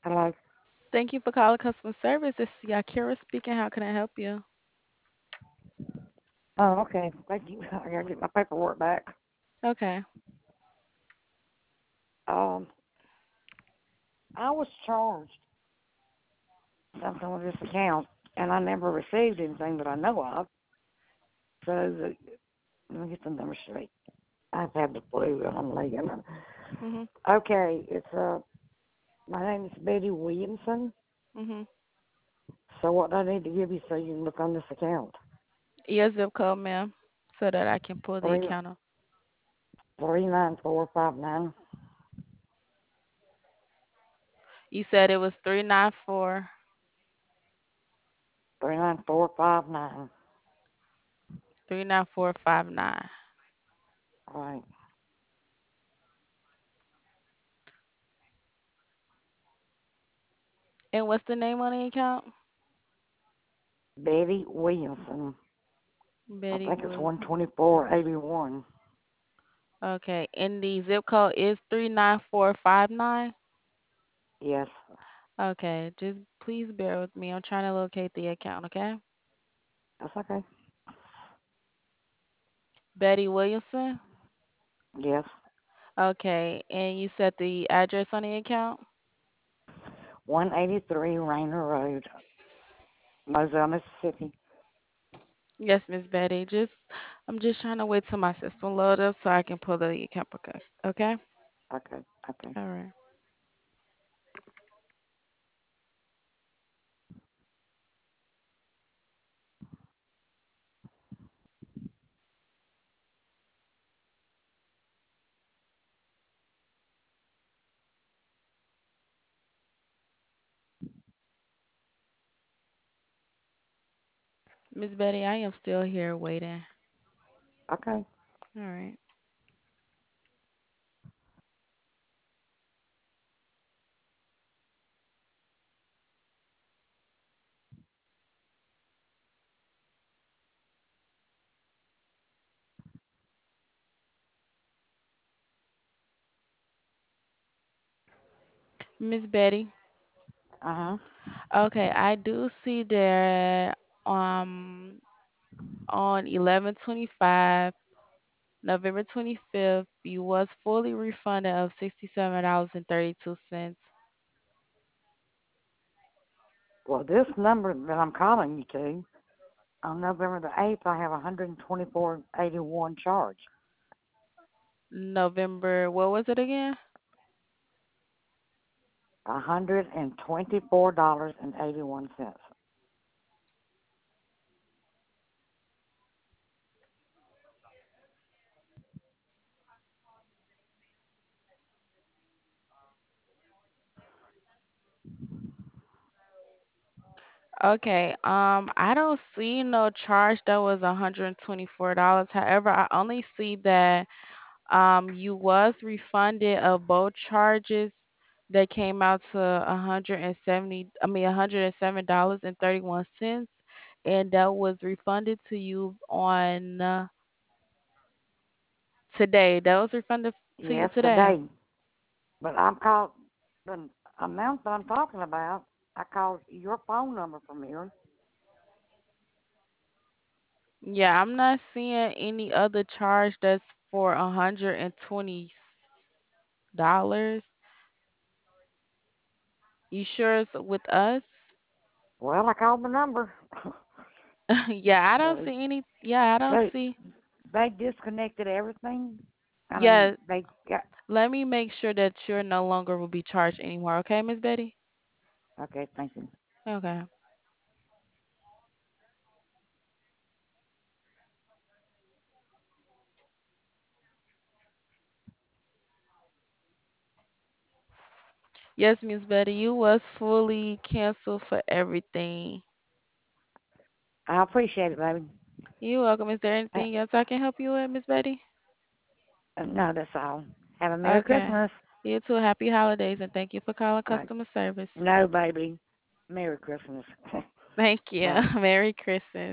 Hello. Thank you for calling customer service. This is Yakira speaking. How can I help you? Oh, okay. Thank you. I gotta get my paperwork back. Okay. Um, I was charged something with this account, and I never received anything that I know of. Let me get the number straight. I've had the flu and I'm leaving. Mhm. Okay, my name is Betty Williamson. Mhm. So what do I need to give you so you can look on this account? Your zip code, ma'am, so that I can pull the Three account up. 39459. You said it was 394. 39459. 39459. All right. And what's the name on the account? Betty Williamson. I Betty think it's Wilson. 12481. Okay. And the zip code is 39459. Yes, Okay. Just please bear with me. I'm trying to locate the account, okay? that's okay. Betty Williamson. Yes, Okay. And you said the address on the account? 183 Rainer Road, Moselle, Mississippi. Yes, Miss Betty. I'm just trying to wait till my system load up so I can pull the account. Okay. Okay. Okay, okay. All right. Miss Betty, I am still here waiting. Okay. All right. Miss Betty. Uh-huh. Okay, I do see that on 11/25, November 25th, you was fully refunded of $67.32. Well, this number that I'm calling you to, on November the 8th, I have 124.81 charge. November, what was it again? $124.81. Okay, I don't see no charge that was $124. However, I only see that you was refunded of both charges that came out to 170, I mean $107.31, and that was refunded to you on today. That was refunded to you Yes, today. today. But I'm called, the amount that I'm talking about, I called your phone number from here. Yeah, I'm not seeing any other charge that's for $120. You sure it's with us? Well, I called the number. Yeah, I don't So see any. Yeah, I don't they, see. they disconnected everything. I mean, Yeah, they got, let me make sure that you're no longer will be charged anymore. Okay, Miss Betty? okay, thank you. Okay. Yes, Miss Betty, you was fully canceled for everything. I appreciate it, baby. You're welcome. Is there Uh, anything else I can help you with, Miss Betty? no, that's all. Have a Merry Okay. Christmas. You too. Happy holidays and thank you for calling Uh, customer service. no, baby. Merry Christmas. Thank you. Bye. Merry Christmas.